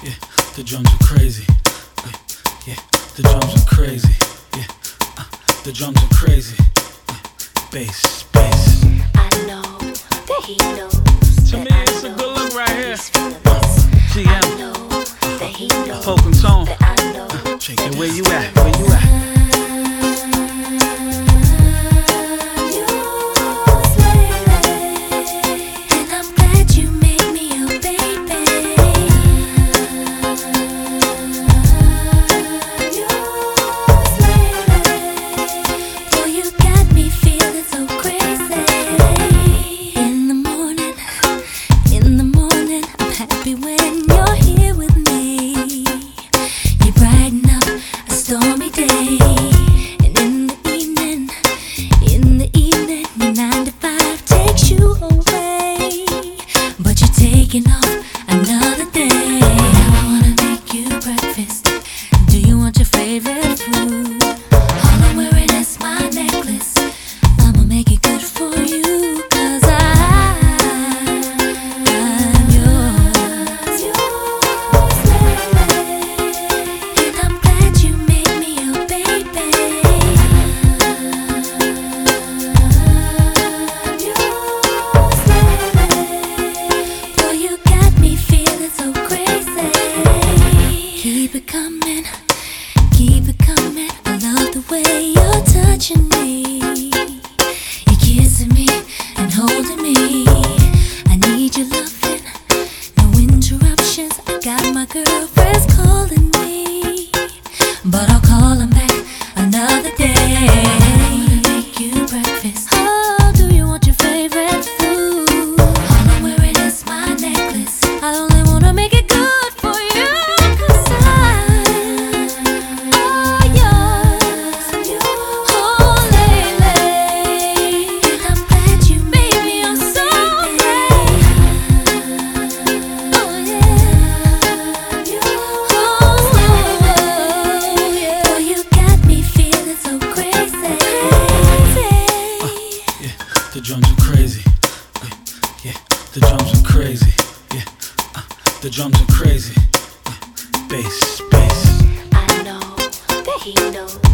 yeah, the drums are crazy. Yeah, the drums are crazy. Yeah, the drums are crazy. Bass, bass. I know that he knows. To me, it's a good look right here. GM. I know that he knows. Folk and tone. That I know. Check it. Where you at? Where you at? When you're here with me, you brighten up a stormy day. And in the evening, your 9 to 5 takes you away. But you're taking off another day. I wanna make you breakfast. Do you want your favorite food? All I'm wearing is my necklace. I'ma make it good for you, 'cause I'm yours. Keep it coming, I love the way you're touching me. You're kissing me and holding me. I need your loving, no interruptions. I got my girlfriends calling me, but I'll call them back another day. I wanna make you breakfast. Oh, do you want your favorite food? All I'm wearing is my necklace. I only wanna make it good for you, 'cause the drums are crazy. Yeah, the drums are crazy. Yeah, the drums are crazy. Bass, bass. I know that he knows.